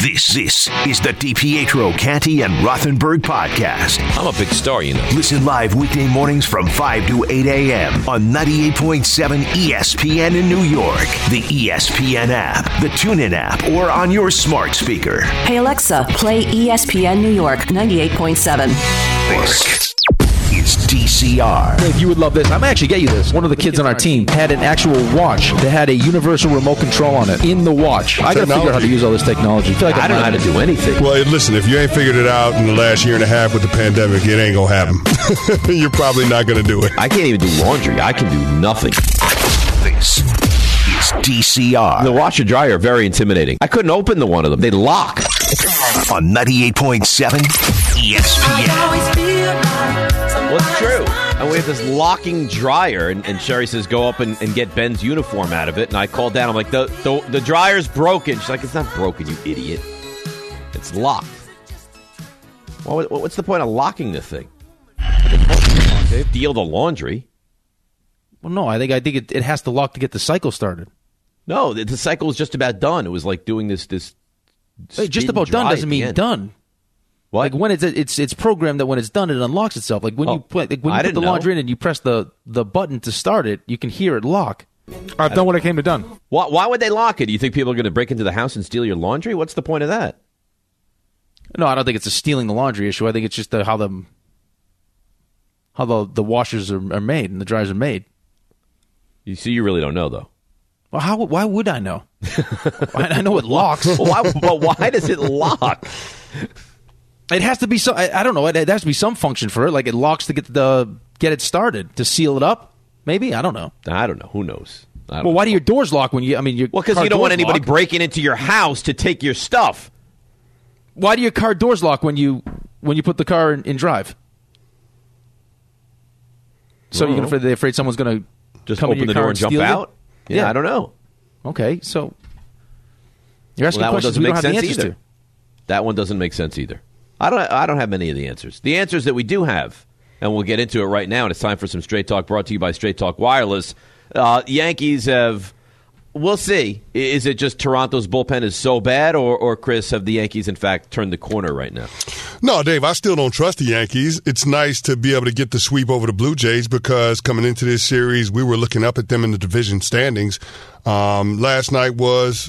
This is the DiPietro, Canty, and Rothenberg podcast. I'm a big star, you know. Listen live weekday mornings from 5 to 8 a.m. on 98.7 ESPN in New York, the ESPN app, the TuneIn app, or on your smart speaker. Hey, Alexa, play ESPN New York 98.7. This is DCR. Dave, you would love this. I'm going to actually get you this. One of the kids on our team had an actual watch that had a universal remote control on it in the watch. I got to figure out how to use all this technology. I feel like I don't know how to do anything. Well, listen, if you ain't figured it out in the last year and a half with the pandemic, it ain't going to happen. You're probably not going to do it. I can't even do laundry. I can do nothing. This is DCR. The washer dryer are very intimidating. I couldn't open the one of them. They lock. On 98.7 ESPN. Well, it's true. And we have this locking dryer, and Sherry says, go up and get Ben's uniform out of it. And I called down. I'm like, the dryer's broken. She's like, it's not broken, you idiot. It's locked. Well, what's the point of locking the thing? Deal the laundry. Well, no, I think it has to lock to get the cycle started. No, the cycle was just about done. It was like doing this. Hey, just about done doesn't mean done. What? Like when it's programmed that when it's done, it unlocks itself. Like when you put the laundry in and you press the button to start it, you can hear it lock. I've done what I came to done. Why would they lock it? Do you think people are going to break into the house and steal your laundry? What's the point of that? No, I don't think it's a stealing the laundry issue. I think it's just how the washers are made and the dryers are made. You see, you really don't know, though. Well, why would I know? I know it locks. But why does it lock? It has to be some. I don't know. It has to be some function for it. Like it locks to get it started, to seal it up. Maybe, I don't know. I don't know. Who knows? Why do your doors lock when you? I mean, because you don't want anybody breaking into your house to take your stuff. Why do your car doors lock when you put the car in drive? So they're afraid someone's going to just come open the door and jump out. Yeah, I don't know. Okay, so you're asking questions we don't make have the sense answers either. to. That one doesn't make sense either. I don't have many of the answers. The answers that we do have, and we'll get into it right now, and it's time for some Straight Talk brought to you by Straight Talk Wireless. Yankees have, we'll see. Is it just Toronto's bullpen is so bad, or Chris, have the Yankees, in fact, turned the corner right now? No, Dave, I still don't trust the Yankees. It's nice to be able to get the sweep over the Blue Jays because coming into this series, we were looking up at them in the division standings. Last night was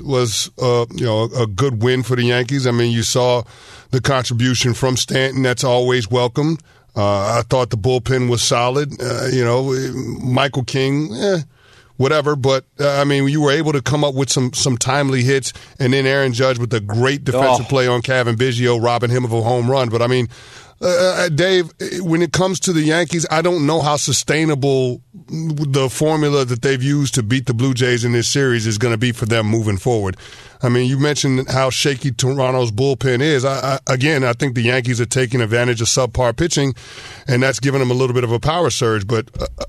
a good win for the Yankees. I mean, you saw the contribution from Stanton. That's always welcomed. I thought the bullpen was solid. Michael King, whatever. But, you were able to come up with some timely hits, and then Aaron Judge with a great defensive play on Kevin Biggio, robbing him of a home run. But, Dave, when it comes to the Yankees, I don't know how sustainable the formula that they've used to beat the Blue Jays in this series is going to be for them moving forward. I mean, you mentioned how shaky Toronto's bullpen is. I think the Yankees are taking advantage of subpar pitching, and that's giving them a little bit of a power surge. But,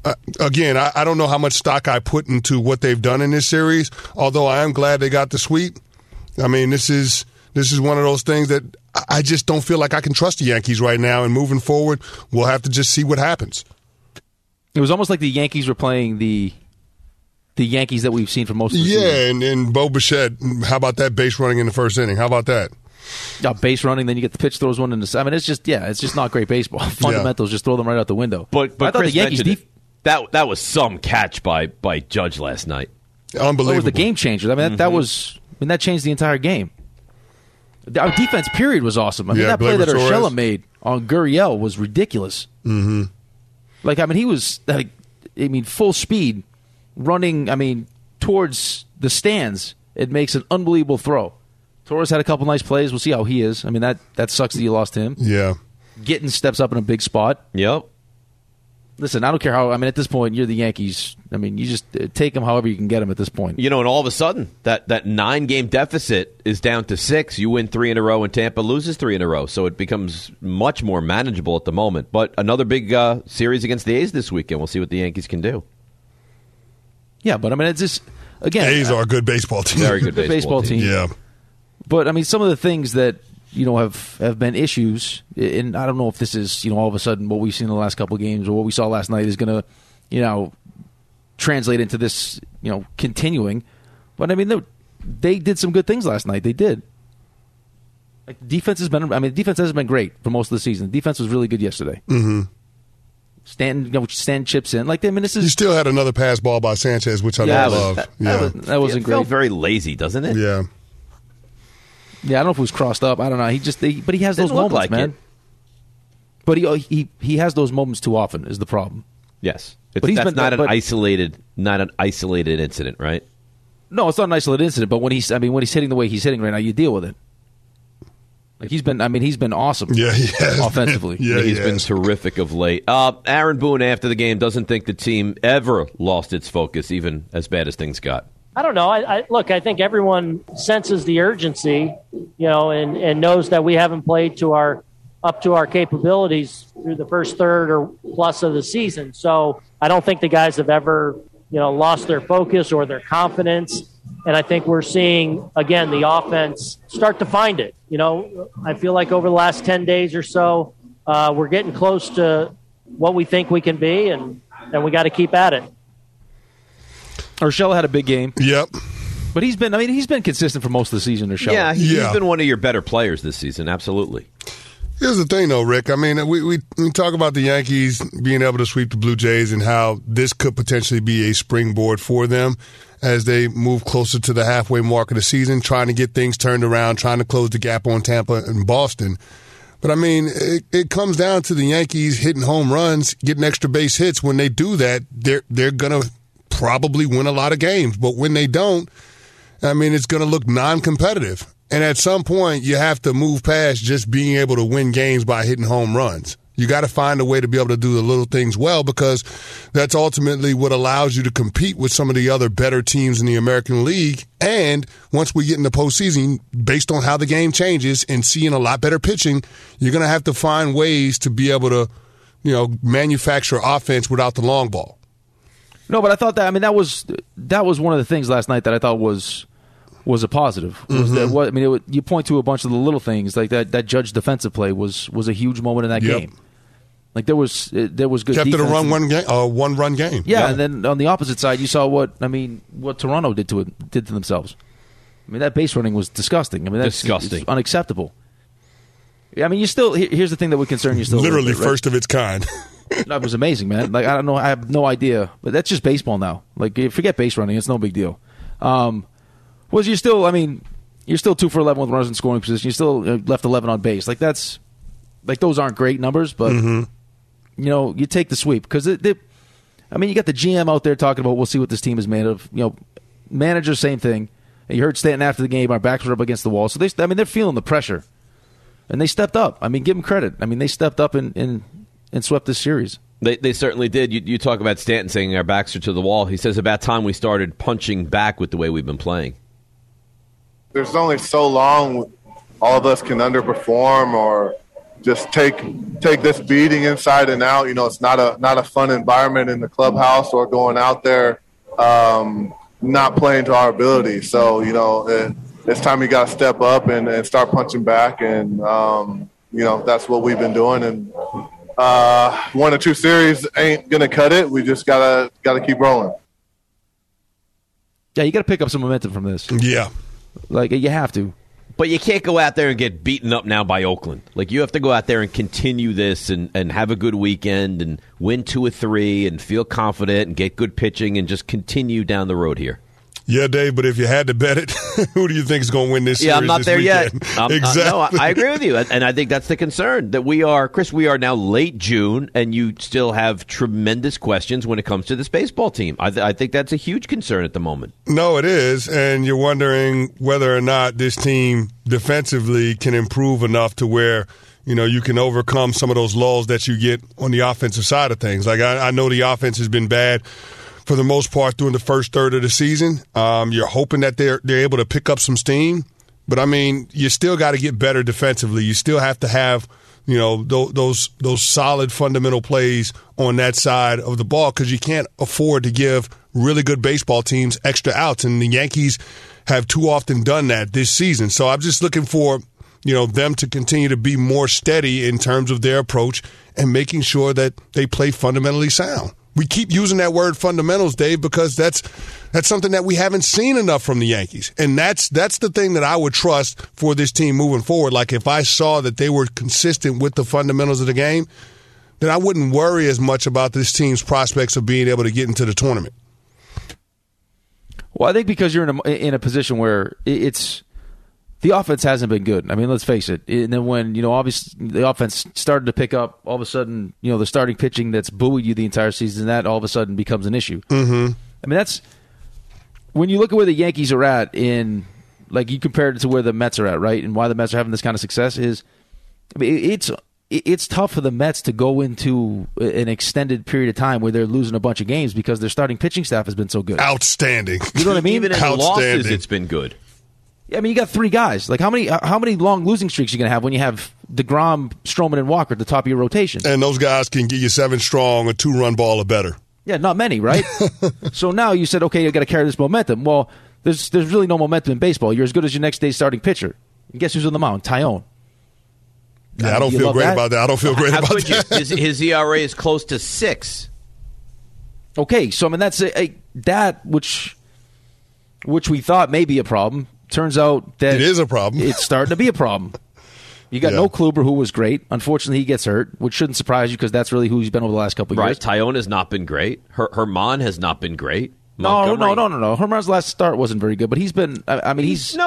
I don't know how much stock I put into what they've done in this series, although I am glad they got the sweep. I mean, this is one of those things that I just don't feel like I can trust the Yankees right now, and moving forward, we'll have to just see what happens. It was almost like the Yankees were playing the Yankees that we've seen for most of the season. Yeah, and Bo Bichette, how about that base running in the first inning? How about that? Base running, then you get the pitch throws one into the. I mean, it's just not great baseball. Fundamentals, just throw them right out the window. But I thought Chris the Yankees that was some catch by Judge last night. Unbelievable. It was the game changer. I mean, that changed the entire game. Our defense period was awesome. I mean, that play that Urshela made on Gurriel was ridiculous. Mm-hmm. He was full speed running. Towards the stands. It makes an unbelievable throw. Torres had a couple nice plays. We'll see how he is. I mean, that sucks that you lost him. Yeah. Gittins steps up in a big spot. Yep. Listen, I don't care how. I mean, at this point, you're the Yankees. I mean, you just take them however you can get them at this point. And all of a sudden, that 9-game deficit is down to 6. You win 3 in a row, and Tampa loses 3 in a row. So it becomes much more manageable at the moment. But another big series against the A's this weekend. We'll see what the Yankees can do. Yeah, but I mean, it's just again. A's are a good baseball team. Very good baseball team. Yeah. But I mean, some of the things that have been issues, and I don't know if this is all of a sudden what we've seen in the last couple of games or what we saw last night is going to translate into this continuing. But I mean, they did some good things last night. They did. Like the defense has been. I mean, the defense hasn't been great for most of the season. The defense was really good yesterday. Mm-hmm. Stanton chips in. Like, I mean, this is. You still had another pass ball by Sanchez, which I love. That wasn't great. It felt very lazy, doesn't it? Yeah. Yeah, I don't know if it was crossed up. I don't know. But he has those moments, like man. it. But he has those moments too often. Is the problem? Yes, But he's that's been- not an but- isolated incident, right? No, it's not an isolated incident. But when he's hitting the way he's hitting right now, you deal with it. Like he's been awesome. Yeah, he has offensively. been. Yeah, He's been terrific of late. Aaron Boone, after the game, doesn't think the team ever lost its focus, even as bad as things got. I don't know. Look, I think everyone senses the urgency, and knows that we haven't played up to our capabilities through the first third or plus of the season. So I don't think the guys have ever, lost their focus or their confidence. And I think we're seeing, again, the offense start to find it. I feel like over the last 10 days or so, we're getting close to what we think we can be, and we got to keep at it. Urshela had a big game. Yep. But he's been consistent for most of the season, Urshela. Yeah, he's been one of your better players this season, absolutely. Here's the thing, though, Rick. I mean, we talk about the Yankees being able to sweep the Blue Jays and how this could potentially be a springboard for them as they move closer to the halfway mark of the season, trying to get things turned around, trying to close the gap on Tampa and Boston. But, I mean, it comes down to the Yankees hitting home runs, getting extra base hits. When they do that, they're going to probably win a lot of games. But when they don't, I mean, it's going to look non-competitive. And at some point, you have to move past just being able to win games by hitting home runs. You got to find a way to be able to do the little things well, because that's ultimately what allows you to compete with some of the other better teams in the American League. And once we get in the postseason, based on how the game changes and seeing a lot better pitching, you're going to have to find ways to be able to, manufacture offense without the long ball. No, but I thought that was one of the things last night that I thought was a positive. You point to a bunch of the little things like that. Judge defensive play was a huge moment in that game. Like there was good. Kept it a defense. one run game. Yeah, and then on the opposite side, you saw what Toronto did to themselves. I mean, that base running was disgusting. I mean, that's disgusting, it's unacceptable. I mean, here's the thing that would concern you still. Literally bit, right? First of its kind. That was amazing, man. Like, I don't know. I have no idea. But that's just baseball now. Like, forget base running. It's no big deal. You're still 2 for 11 with runners in scoring position. You still left 11 on base. Like, those aren't great numbers, but, you take the sweep. Because, you got the GM out there talking about, we'll see what this team is made of. Manager, same thing. And you heard Stanton after the game, our backs were up against the wall. So, they're feeling the pressure. And they stepped up. I mean, give them credit. I mean, they stepped up and swept this series. They certainly did. You talk about Stanton saying our backs are to the wall. He says about time we started punching back with the way we've been playing. There's only so long all of us can underperform or just take this beating inside and out. It's not a fun environment in the clubhouse or going out there not playing to our ability. So, it's time you got to step up and start punching back. And, that's what we've been doing. And 1 or 2 series ain't going to cut it. We just got to keep rolling. Yeah, you got to pick up some momentum from this. Yeah. Like, you have to. But you can't go out there and get beaten up now by Oakland. Like, you have to go out there and continue this and have a good weekend and win 2 or 3 and feel confident and get good pitching and just continue down the road here. Yeah, Dave, but if you had to bet it, who do you think is going to win this series? Yeah, I'm not there yet. Exactly. No, I agree with you. And I think that's the concern, that we are now late June, and you still have tremendous questions when it comes to this baseball team. I think that's a huge concern at the moment. No, it is. And you're wondering whether or not this team defensively can improve enough to where, you can overcome some of those lulls that you get on the offensive side of things. Like, I know the offense has been bad for the most part during the first third of the season. You're hoping that they're able to pick up some steam. But, you still got to get better defensively. You still have to have, those solid fundamental plays on that side of the ball, because you can't afford to give really good baseball teams extra outs. And the Yankees have too often done that this season. So I'm just looking for, them to continue to be more steady in terms of their approach and making sure that they play fundamentally sound. We keep using that word fundamentals, Dave, because that's something that we haven't seen enough from the Yankees. And that's the thing that I would trust for this team moving forward. Like if I saw that they were consistent with the fundamentals of the game, then I wouldn't worry as much about this team's prospects of being able to get into the tournament. Well, I think because you're in a position where it's the offense hasn't been good. I mean, let's face it. And then when, obviously the offense started to pick up, all of a sudden, the starting pitching that's buoyed you the entire season, that all of a sudden becomes an issue. Mm-hmm. I mean, that's when you look at where the Yankees are at in, like you compared it to where the Mets are at, right? And why the Mets are having this kind of success is, I mean, it's tough for the Mets to go into an extended period of time where they're losing a bunch of games because their starting pitching staff has been so good. Outstanding. You know what I mean? Even in the losses, it's been good. I mean, you got 3 guys. Like, how many long losing streaks are you going to have when you have DeGrom, Stroman, and Walker at the top of your rotation? And those guys can get you 7 strong, a 2-run ball or better. Yeah, not many, right? So now you said, okay, you got to carry this momentum. Well, there's really no momentum in baseball. You're as good as your next day's starting pitcher. And guess who's on the mound? Tyone. Yeah, I don't feel great about that. I don't feel great about that. His ERA is close to 6. Okay, so I mean that's that which we thought may be a problem. Turns out that it is a problem. It's starting to be a problem. You got no Kluber, who was great. Unfortunately, he gets hurt, which shouldn't surprise you because that's really who he's been over the last couple of years. Right, Tyone has not been great. Herman has not been great. No. Herman's last start wasn't very good, but he's been. I mean, he's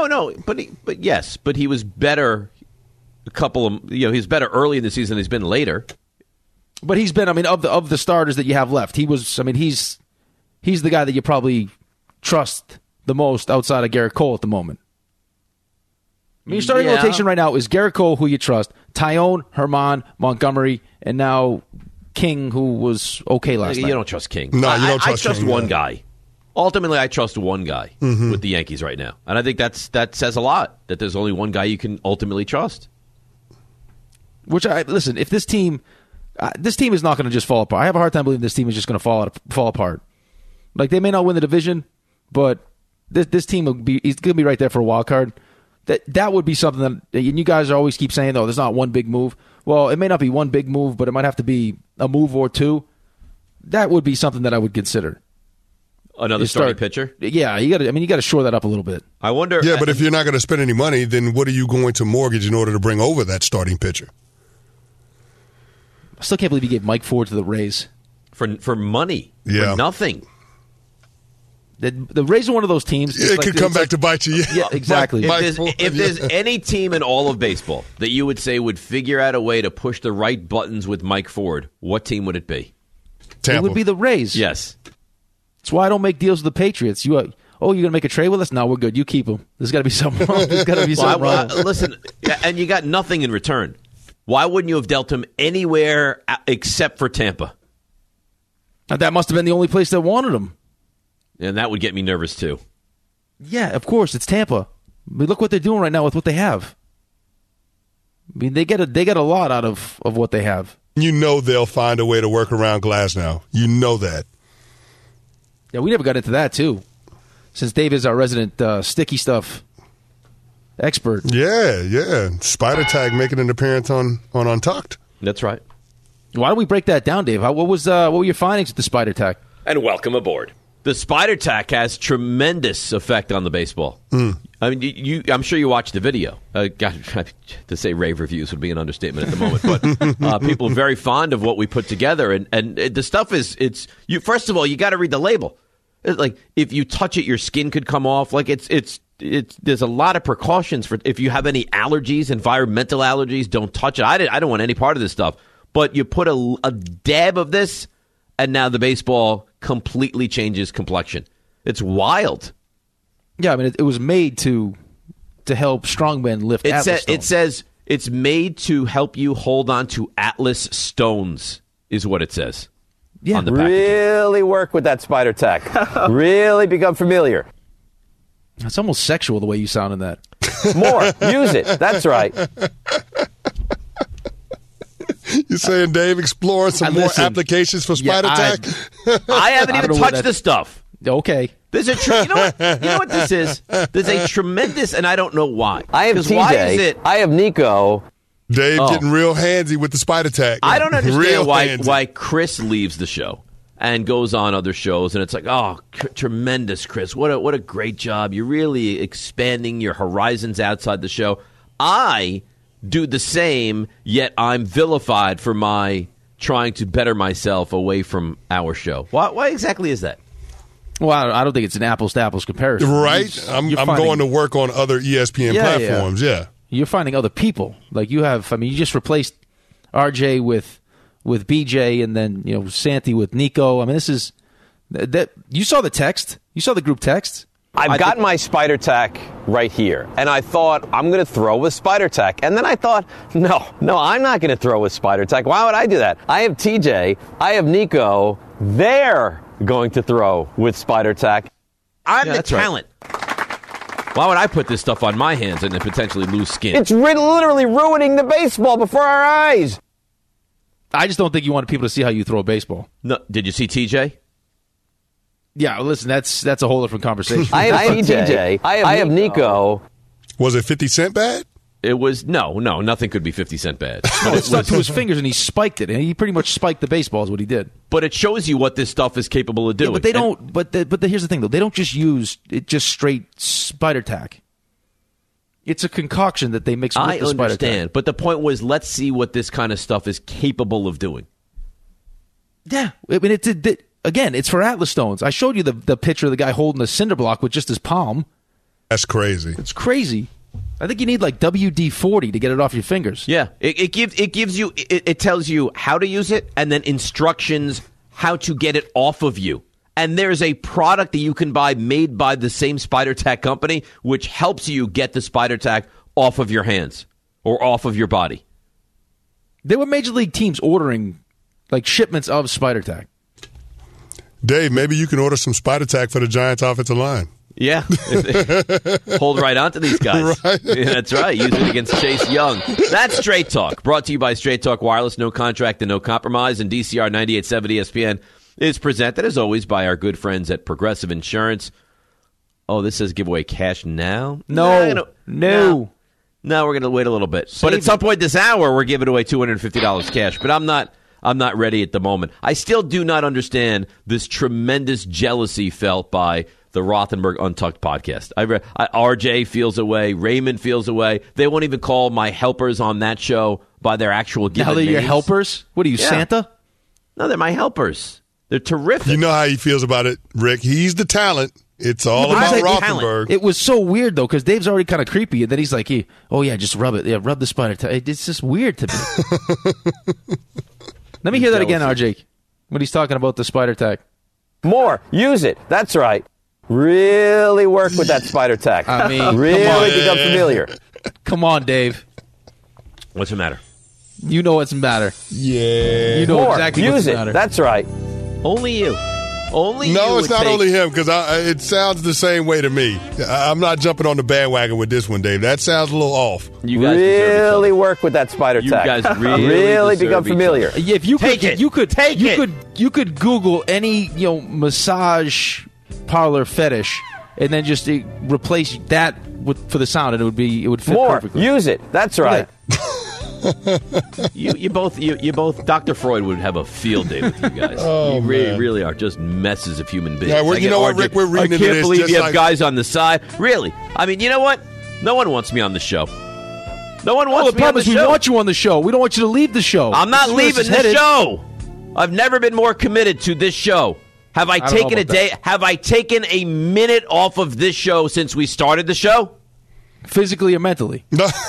but he was better. A couple of he's better early in the season than he's been later. But he's been. I mean, of the starters that you have left, he was. I mean, he's the guy that you probably trust the most outside of Garrett Cole at the moment. I mean, your starting rotation right now is Garrett Cole, who you trust, Tyone, Herman, Montgomery, and now King, who was okay last night. You don't trust King. No, you don't trust King. I trust King, one guy. Ultimately, I trust one guy with the Yankees right now. And I think that says a lot, that there's only one guy you can ultimately trust. Listen, if this team is not going to just fall apart. I have a hard time believing this team is just going to fall apart. Like, they may not win the division, but this team will be going to be right there for a wild card. That would be something that, and you guys always keep saying, "Oh, there's not one big move." Well, it may not be one big move, but it might have to be a move or two. That would be something that I would consider. Another starting pitcher? Yeah, you got to shore that up a little bit. I wonder. Yeah, but if you're not going to spend any money, then what are you going to mortgage in order to bring over that starting pitcher? I still can't believe you gave Mike Ford to the Rays for money. For nothing. The Rays are one of those teams. It could come back to bite you. Yeah, exactly. If there's any team in all of baseball that you would say would figure out a way to push the right buttons with Mike Ford, what team would it be? Tampa. It would be the Rays. Yes. That's why I don't make deals with the Patriots. You're going to make a trade with us? No, we're good. You keep him. There's got to be something wrong. There's got to be something wrong. Listen, and you got nothing in return. Why wouldn't you have dealt him anywhere except for Tampa? That must have been the only place that wanted him. And that would get me nervous, too. Yeah, of course. It's Tampa. I mean, look what they're doing right now with what they have. I mean, they get a lot out of what they have. You know they'll find a way to work around Glasnow. You know that. Yeah, we never got into that, too. Since Dave is our resident sticky stuff expert. Yeah. Spider Tag making an appearance on Untucked. That's right. Why don't we break that down, Dave? What were your findings with the Spider Tag? And welcome aboard. The Spider Tack has tremendous effect on the baseball. I mean, I'm sure you watched the video. God, to say rave reviews would be an understatement at the moment, but people are very fond of what we put together, and the stuff you. First of all, you got to read the label. Like, if you touch it, your skin could come off. Like, it's there's a lot of precautions for if you have any allergies, environmental allergies. Don't touch it. I don't want any part of this stuff. But you put a dab of this, and now the baseball completely changes complexion. It's wild. Yeah, I mean, it was made to help strongmen lift Atlas stones. It says it's made to help you hold on to Atlas stones, is what it says. Yeah, on the packaging. Really work with that Spider Tack. Really become familiar. It's almost sexual the way you sound in that. More. Use it. That's right. You're saying, Dave, explore some more applications for Spider Tack? I haven't even touched the stuff. Okay. There's a you know what this is? There's a tremendous, and I don't know why. I have TJ. Why is it? I have Nico. Dave getting real handsy with the Spider Tack. I don't understand why Chris leaves the show. and goes on other shows, and it's like, oh, tremendous, Chris. What a great job. You're really expanding your horizons outside the show. I do the same, yet I'm vilified for my trying to better myself away from our show. Why exactly is that? Well, I don't think it's an apples-to-apples comparison. Right? I'm going to work on other ESPN platforms, yeah. You're finding other people. Like you just replaced RJ with BJ and then, Santi with Nico. I mean, this is that you saw the text. You saw the group text. I've got my Spider Tack right here, and I thought I'm going to throw with Spider Tack. And then I thought, no, I'm not going to throw with Spider Tack. Why would I do that? I have TJ, I have Nico. They're going to throw with Spider Tack. I'm the talent. Right. Why would I put this stuff on my hands and then potentially lose skin? It's literally ruining the baseball before our eyes. I just don't think you want people to see how you throw a baseball. No, did you see TJ? Yeah, listen, that's a whole different conversation. I have TJ. I have Nico. Was it 50 Cent bad? It was no, nothing could be 50 Cent bad. But it stuck to his fingers and he spiked it. And he pretty much spiked the baseball is what he did. But it shows you what this stuff is capable of doing. Yeah, but they don't. But here's the thing, though. They don't just use it just straight Spider Tack. It's a concoction that they mix with the Spider Tack. I understand, but the point was, let's see what this kind of stuff is capable of doing. Yeah, I mean, again, it's for Atlas stones. I showed you the picture of the guy holding a cinder block with just his palm. That's crazy. It's crazy. I think you need like WD-40 to get it off your fingers. Yeah, it tells you how to use it and then instructions how to get it off of you. And there's a product that you can buy made by the same Spider Tack company, which helps you get the Spider Tack off of your hands or off of your body. There were major league teams ordering like shipments of Spider Tack. Dave, maybe you can order some Spider Tack for the Giants offensive line. Yeah. Hold right on to these guys. Right. Yeah, that's right. Use it against Chase Young. That's Straight Talk. Brought to you by Straight Talk Wireless. No contract and no compromise. And DCR 98.7 ESPN is presented, as always, by our good friends at Progressive Insurance. Oh, this says give away cash now? No. No, we're going to wait a little bit. But at some point this hour, we're giving away $250 cash. But I'm not ready at the moment. I still do not understand this tremendous jealousy felt by the Rothenberg Untucked podcast. RJ feels away. Raymond feels away. They won't even call my helpers on that show by their actual given names. Now they're your helpers? What are you, yeah. Santa? No, they're my helpers. They're terrific. You know how he feels about it, Rick. He's the talent. It's all about Rothenberg. It was so weird, though, because Dave's already kind of creepy, and then he's like, just rub it. Yeah, rub the Spider Tack. It's just weird to me. Let me hear that again, RJ, when he's talking about the Spider Tack. More. Use it. That's right. Really work with that Spider Tack. I mean, really become familiar. Come on, Dave. What's the matter? You know what's the matter. Yeah. You know More. exactly Use what's the it. matter. That's right. Only you. Only no, you it's not only him, because it sounds the same way to me. I'm not jumping on the bandwagon with this one, Dave. That sounds a little off. You guys really work with that Spider Tack. You guys really become familiar. Yeah, if you take could, it. You could Google any massage parlor fetish and then just replace that for the sound, and it would fit perfectly. Use it. That's right. You both. Dr. Freud would have a field day with you guys. You really are just messes of human beings. Yeah, you know what, Rick? We're reading into this. I can't believe you have guys on the side. Really? I mean, you know what? No one wants me on the show. No one wants me on the show. We want you on the show. We don't want you to leave the show. I'm not leaving the show. I've never been more committed to this show. Have I taken a day? Have I taken a minute off of this show since we started the show? Physically or mentally?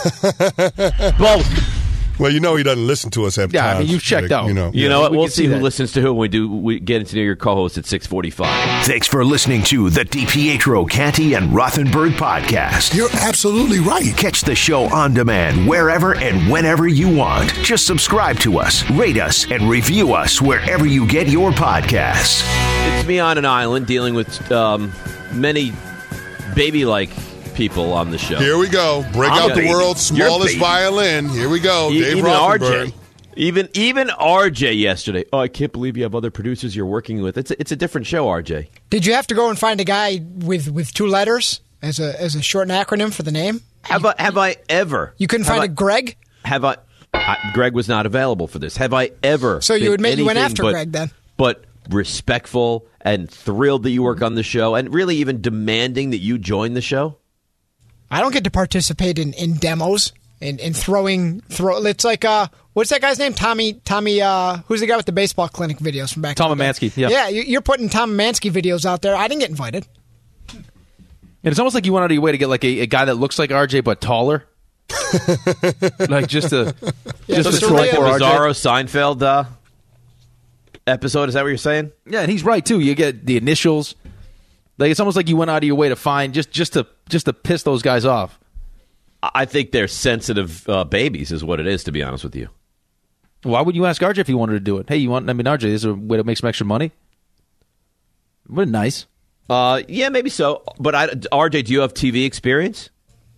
Both. Well, you know he doesn't listen to us at times. Yeah, I mean, you've checked out. You know what? We'll see who listens to who when we get into your co-host at 6:45. Thanks for listening to the DiPietro, Canty, and Rothenberg podcast. You're absolutely right. Catch the show on demand wherever and whenever you want. Just subscribe to us, rate us, and review us wherever you get your podcasts. It's me on an island dealing with many baby-like people on the show. Here we go. Break out the world's smallest violin. Here we go. Dave Rothenberg. Even RJ yesterday. Oh, I can't believe you have other producers you're working with. It's a different show, RJ. Did you have to go and find a guy with two letters as a short acronym for the name? Have I ever? You couldn't find a Greg? Greg was not available for this. Have I ever? So you went after Greg then? But respectful and thrilled that you work on the show and really even demanding that you join the show? I don't get to participate in demos and throwing. It's like, what's that guy's name? Tommy, who's the guy with the baseball clinic videos from back Tom in the day? Amansky, yeah. Yeah, you're putting Tom Amansky videos out there. I didn't get invited. And it's almost like you went out of your way to get like a guy that looks like RJ but taller. Like just to troll like the for Bizarro RJ. Seinfeld episode. Is that what you're saying? Yeah, and he's right too. You get the initials. Like it's almost like you went out of your way to find just to piss those guys off. I think they're sensitive babies, is what it is. To be honest with you, why would you ask RJ if you wanted to do it? Hey, RJ, is there a way to make some extra money? Would nice. Yeah, maybe so. But RJ, do you have TV experience?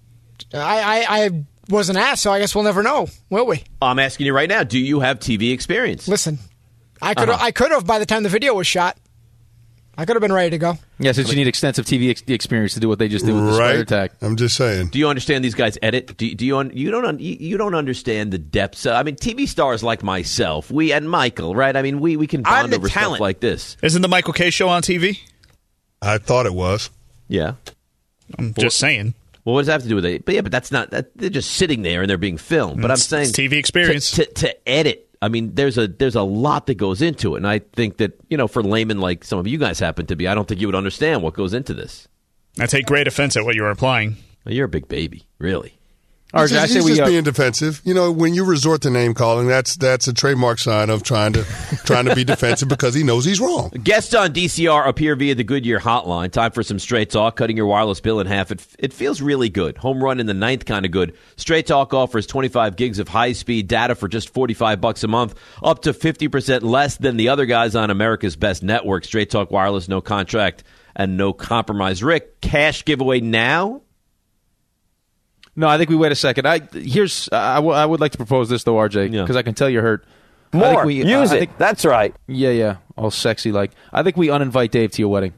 I wasn't asked, so I guess we'll never know, will we? I'm asking you right now. Do you have TV experience? Listen, I could have by the time the video was shot. I could have been ready to go. Yeah, since you need extensive TV experience to do what they just did with the Spider Tack. I'm just saying. Do you understand these guys edit? You don't understand the depths. I mean, TV stars like myself, we and Michael, right? I mean, we can bond over stuff like this. Isn't the Michael K show on TV? I thought it was. Yeah, I'm just saying. Well, what does that have to do with it? But that's not. They're just sitting there and they're being filmed. But I'm saying it's TV experience to edit. I mean, there's a lot that goes into it, and I think that for laymen like some of you guys happen to be, I don't think you would understand what goes into this. I take great offense at what you're implying. Well, you're a big baby, really. He's just being defensive. When you resort to name calling, that's a trademark sign of trying to be defensive because he knows he's wrong. Guests on DCR appear via the Goodyear hotline. Time for some Straight Talk, cutting your wireless bill in half. It feels really good. Home run in the ninth kind of good. Straight Talk offers 25 gigs of high-speed data for just $45 a month, up to 50% less than the other guys on America's best network. Straight Talk Wireless, no contract and no compromise. Rick, cash giveaway now? No, I think we wait a second. I would like to propose this, though, RJ, because I can tell you're hurt. More. Use it. That's right. Yeah. All sexy like. I think we uninvite Dave to your wedding.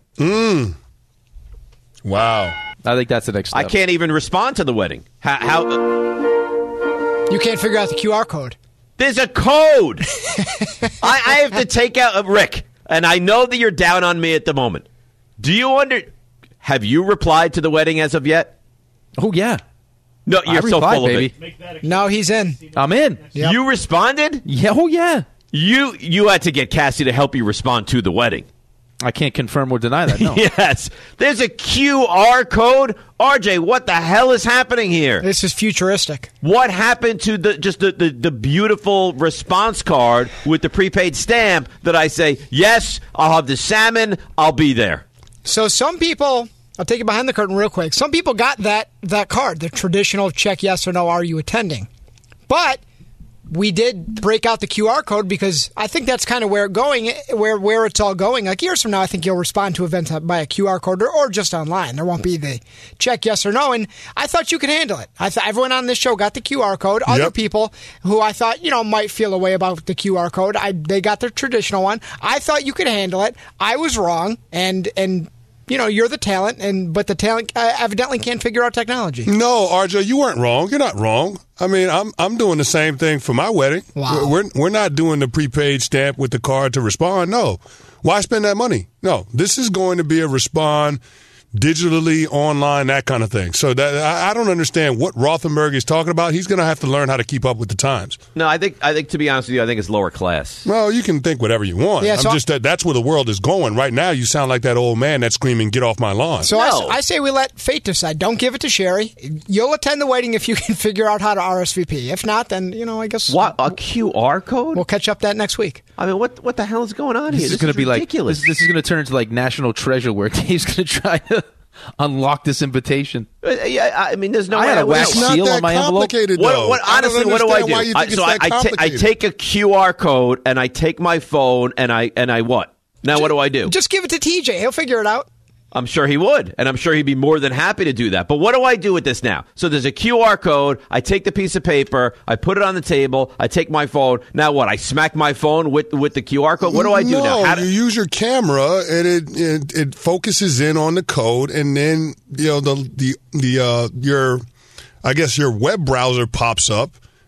Wow. I think that's the next step. I can't even respond to the wedding. How You can't figure out the QR code. There's a code. I have to take out Rick, and I know that you're down on me at the moment. Have you replied to the wedding as of yet? Oh, yeah. No, you're so full baby. of it. No, he's in. I'm in. Yep. You responded? Yeah. Oh, yeah. You had to get Cassie to help you respond to the wedding. I can't confirm or deny that, no. Yes. There's a QR code. RJ, what the hell is happening here? This is futuristic. What happened to the beautiful response card with the prepaid stamp that I say, yes, I'll have the salmon, I'll be there? So some people... I'll take you behind the curtain real quick. Some people got that card, the traditional check yes or no, are you attending? But we did break out the QR code because I think that's kind of where it's all going. Like years from now, I think you'll respond to events by a QR code or just online. There won't be the check yes or no. And I thought you could handle it. Everyone on this show got the QR code. Other people who I thought might feel a way about the QR code, they got their traditional one. I thought you could handle it. I was wrong, and you're the talent, but the talent evidently can't figure out technology. No, RJ, you weren't wrong. You're not wrong. I mean, I'm doing the same thing for my wedding. Wow. We're not doing the prepaid stamp with the card to respond. No. Why spend that money? No. This is going to be a respond digitally, online, that kind of thing. So that I don't understand what Rothenberg is talking about. He's going to have to learn how to keep up with the times. No, I think to be honest with you, I think it's lower class. Well, you can think whatever you want. Yeah, that's where the world is going right now. You sound like that old man that's screaming, "Get off my lawn!" So I say we let fate decide. Don't give it to Sherry. You'll attend the wedding if you can figure out how to RSVP. If not, then I guess what a QR code. We'll catch up that next week. I mean, what the hell is going on here? This is going to be ridiculous. This is going to turn into like National Treasure, where Dave's going to try to unlock this invitation. Yeah, I mean, there's no way. I had a wax seal on my envelope. Honestly, what do I do? I take a QR code and I take my phone and I what? Now what do I do? Just give it to TJ. He'll figure it out. I'm sure he would, and I'm sure he'd be more than happy to do that. But what do I do with this now? So there's a QR code. I take the piece of paper. I put it on the table. I take my phone. Now what? I smack my phone with the QR code? What do I do now? You use your camera, and it focuses in on the code, and then your web browser pops up,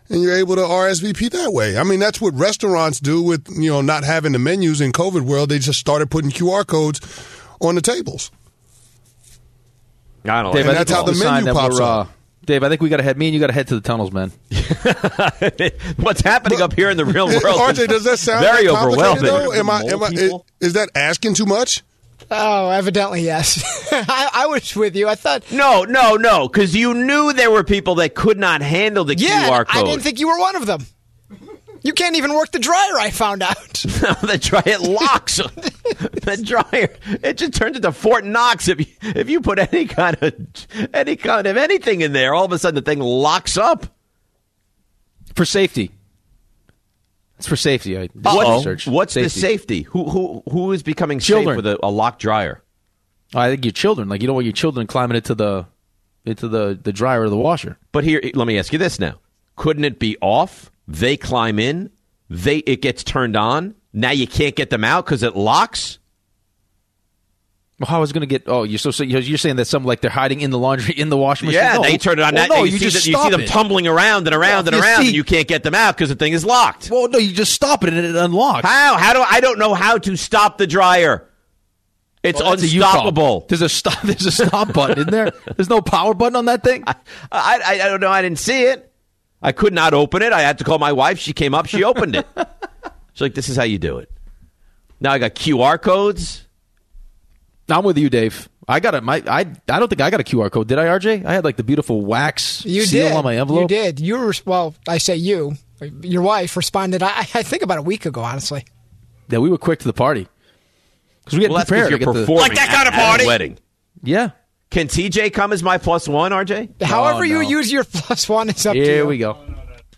and you're able to RSVP that way. I mean, that's what restaurants do with, not having the menus in COVID world. They just started putting QR codes on the tables. I don't know. Dave, and that's how the menu pops up. Dave, I think me and you got to head to the tunnels, man. What's happening up here in the real world? RJ, does that sound very overwhelming? overwhelming? Is that asking too much? Oh, evidently, yes. I was with you. I thought... No, because you knew there were people that could not handle the QR code. I didn't think you were one of them. You can't even work the dryer, I found out. No, the dryer, it locks. The dryer, it just turns into Fort Knox. If you put any kind of anything in there, all of a sudden the thing locks up. For safety. It's for safety. What's the safety? Who is becoming safe with a locked dryer? I think your children. Like, you don't want your children climbing into the dryer or the washer. But here, let me ask you this now. Couldn't it be off? They climb in. It gets turned on. Now you can't get them out because it locks? Well, how is it going to get... Oh, you're saying that some, like, they're hiding in the laundry, in the washing machine? Yeah, no. they turn it on. Well, now, no, you see them tumbling around and around and you can't get them out because the thing is locked. Well, no, you just stop it and it unlocks. How? I don't know how to stop the dryer. It's unstoppable. There's a stop button, isn't there? There's no power button on that thing? I don't know. I didn't see it. I could not open it. I had to call my wife. She came up. She opened it. She's like, this is how you do it. Now I got QR codes. I'm with you, Dave. I don't think I got a QR code. Did I, RJ? I had like the beautiful wax seal on my envelope. You did. I say you. Your wife responded, I think about a week ago, honestly. Yeah, we were quick to the party. Because we had prepared to get performing like that kind of party. At a wedding. Yeah. Can TJ come as my +1, RJ? However you use your +1, it's up to you. Here we go.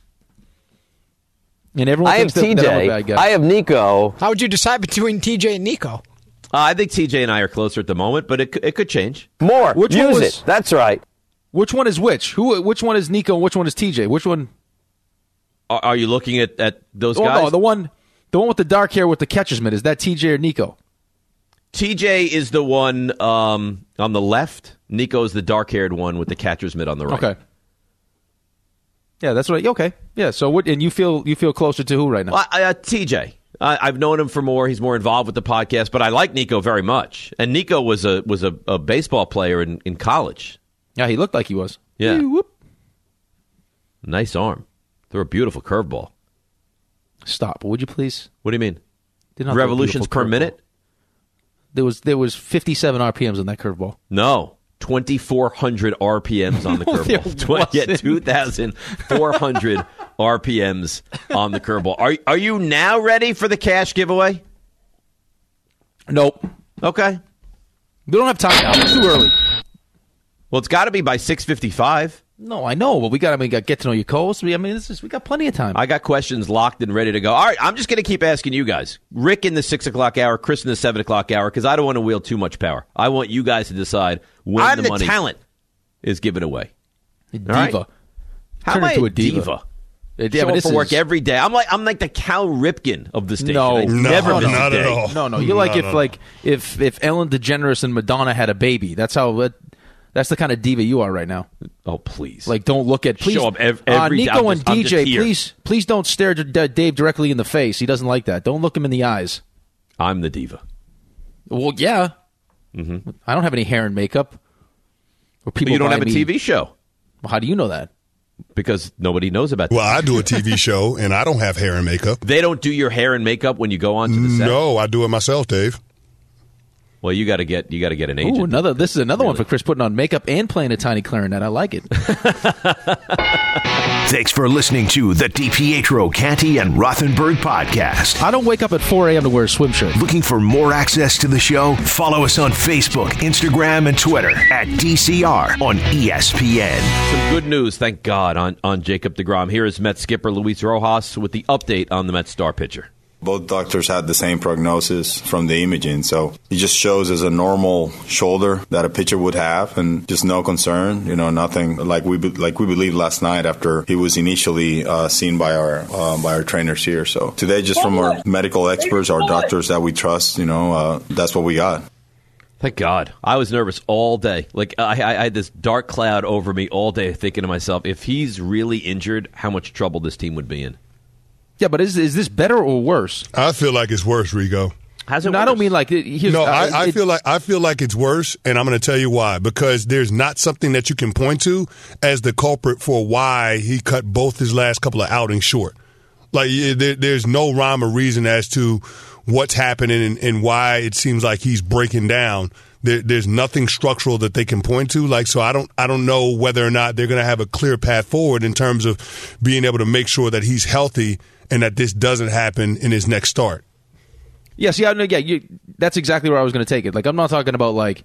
And everyone I have thinks that I'm a bad TJ. guy. I have Nico. How would you decide between TJ and Nico? I think TJ and I are closer at the moment, but it could change. More. Use it. That's right. Which one is which? Which one is Nico and which one is TJ? Which one? Are you looking at those guys? No, the one with the dark hair with the catcher's mitt. Is that TJ or Nico? TJ is the one on the left. Nico is the dark-haired one with the catcher's mitt on the right. Okay. Yeah, that's right. Okay. Yeah. So what? And you feel closer to who right now? TJ. I've known him for more. He's more involved with the podcast, but I like Nico very much. And Nico was a baseball player in college. Yeah, he looked like he was. Yeah. Whoop. Nice arm. Threw a beautiful curveball. Stop. Would you please? What do you mean? Revolutions per minute? There was 57 RPMs on that curveball. No. 2,400 RPMs on the curveball. 2,400 RPMs on the curveball. Are you now ready for the cash giveaway? Nope. Okay. We don't have time now. It's too early. Well, it's got to be by 6:55. No, I know, but we got to get to know your co-host. We got plenty of time. I got questions locked and ready to go. All right, I'm just going to keep asking you guys. Rick in the 6 o'clock hour, Chris in the 7 o'clock hour, because I don't want to wield too much power. I want you guys to decide when the money talent is given away. A diva. Right? How am I a diva? Show up for work every day. I'm like the Cal Ripken of the station. No, not at all. No. You're if Ellen DeGeneres and Madonna had a baby. That's how. That's the kind of diva you are right now. Oh, please. Like, don't look at... Please, show up every Nico and DJ, please don't stare Dave directly in the face. He doesn't like that. Don't look him in the eyes. I'm the diva. Well, yeah. Mm-hmm. I don't have any hair and makeup. But you don't have a TV show. Well, how do you know that? Because nobody knows about that. Well, I do a TV show, and I don't have hair and makeup. They don't do your hair and makeup when you go on to the set? No, I do it myself, Dave. Well, you got to get an agent. Ooh, this is another one for Chris putting on makeup and playing a tiny clarinet. I like it. Thanks for listening to the DiPietro, Canty, and Rothenberg podcast. I don't wake up at 4 a.m. to wear a swim shirt. Looking for more access to the show? Follow us on Facebook, Instagram, and Twitter at DCR on ESPN. Some good news, thank God, on Jacob deGrom. Here is Mets skipper Luis Rojas with the update on the Mets star pitcher. Both doctors had the same prognosis from the imaging, so it just shows as a normal shoulder that a pitcher would have, and just no concern, nothing like we believed last night after he was initially seen by our trainers here. So today, just from our medical experts, our doctors that we trust, that's what we got. Thank God. I was nervous all day. Like, I had this dark cloud over me all day thinking to myself, if he's really injured, how much trouble this team would be in. Yeah, but is this better or worse? I feel like it's worse, Rigo. How's it No, worse? I don't mean like... I feel like it's worse, and I'm going to tell you why. Because there's not something that you can point to as the culprit for why he cut both his last couple of outings short. Like, there's no rhyme or reason as to what's happening and why it seems like he's breaking down. There's nothing structural that they can point to. Like, so I don't know whether or not they're going to have a clear path forward in terms of being able to make sure that he's healthy and that this doesn't happen in his next start. Yes, that's exactly where I was going to take it. Like, I'm not talking about like,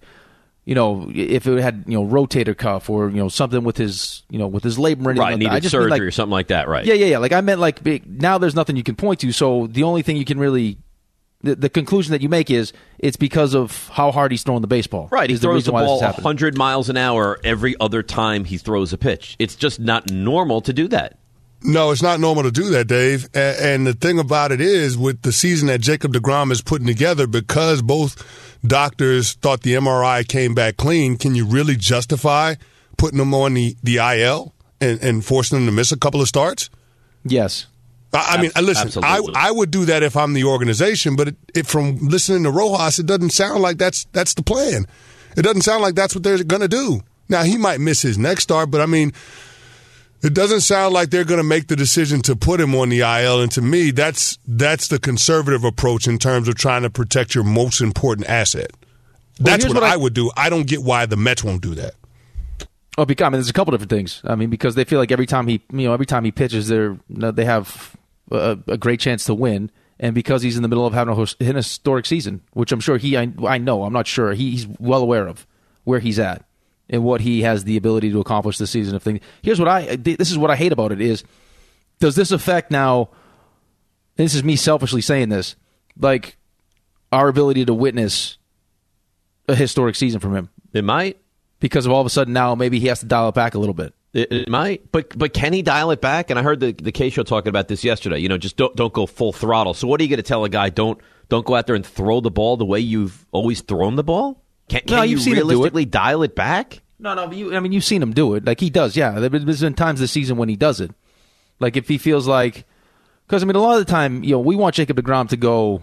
if it had rotator cuff or something with his with his labrum or anything. Right, needed surgery or something like that. Right. Yeah. Like I meant like now there's nothing you can point to. So the only thing you can really the conclusion that you make is it's because of how hard he's throwing the baseball. Right, he throws the why this ball is happening. 100 miles an hour every other time he throws a pitch. It's just not normal to do that. No, it's not normal to do that, Dave. And the thing about it is, with the season that Jacob deGrom is putting together, because both doctors thought the MRI came back clean, can you really justify putting him on the IL and forcing him to miss a couple of starts? Yes. I mean, listen, I would do that if I'm the organization, but from listening to Rojas, it doesn't sound like that's the plan. It doesn't sound like that's what they're going to do. Now, he might miss his next start, but I mean, it doesn't sound like they're going to make the decision to put him on the IL. And to me, that's the conservative approach in terms of trying to protect your most important asset. That's what I would do. I don't get why the Mets won't do that. Oh, because there's a couple different things. I mean, because they feel like every time he pitches, they have a great chance to win, and because he's in the middle of having an historic season, which I'm sure I know, I'm not sure, he's well aware of where he's at and what he has the ability to accomplish this season. This is what I hate about it is, does this affect now? And this is me selfishly saying this, like our ability to witness a historic season from him. It might. Because of all of a sudden now maybe he has to dial it back a little bit. It might, but can he dial it back? And I heard the K-Show talking about this yesterday. Just don't go full throttle. So what are you going to tell a guy? Don't go out there and throw the ball the way you've always thrown the ball? Can you realistically dial it back? No. But you've seen him do it. Like he does. Yeah, there's been times this season when he does it. Like if he feels like, because a lot of the time, we want Jacob deGrom to go,